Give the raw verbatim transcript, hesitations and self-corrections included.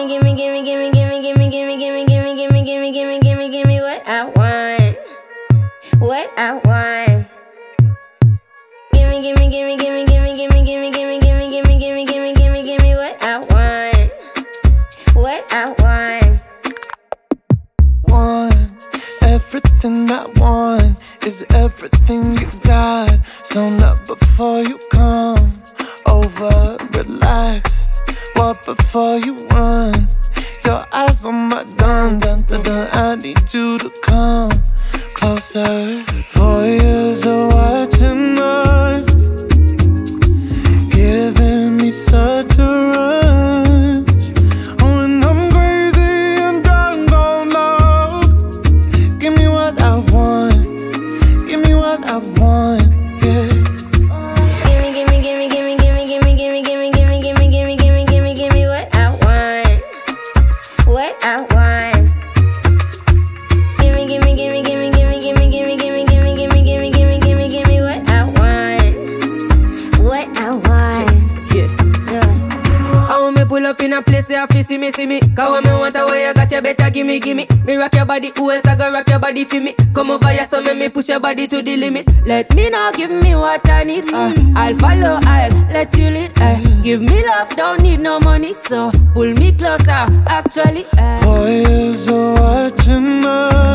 gimme, gimme, gimme, gimme, gimme, gimme, gimme, gimme, gimme, gimme, gimme, gimme, gimme, gimme what I want, what I want. Gimme, gimme, gimme, gimme, gimme, gimme, gimme, gimme, gimme, gimme, gimme, gimme, gimme, gimme what I want, what I want. Want everything I want is everything you got. So not before you come over, relax. Walk before you run. Your eyes on my gun, dun, dun, dun. I need you to come closer. Four years of watching us, giving me such a rush. Oh, and I'm crazy and drunk on love. Give me what I want, give me what I want, yeah. Gimme, gimme, gimme, gimme, gimme, gimme, gimme, gimme, gimme, gimme, gimme, gimme, gimme, gimme what I want, what I want. Gimme, gimme, gimme, gimme, gimme, gimme, gimme, gimme, gimme, gimme, gimme, gimme, gimme, gimme what I want, what I want. Yeah. Yeah. I want me pull up in a place where you see me, see me. Cause when me want a way you got, you better gimme, gimme. Me rock your body, who else I go rock your body for me? Come over here, so make me push your body to the limit. Let me know, give me what I need. Uh, I'll follow, I'll let you lead. Uh, give me love, don't need no money, so pull me closer. Actually, uh. Four years of watching us,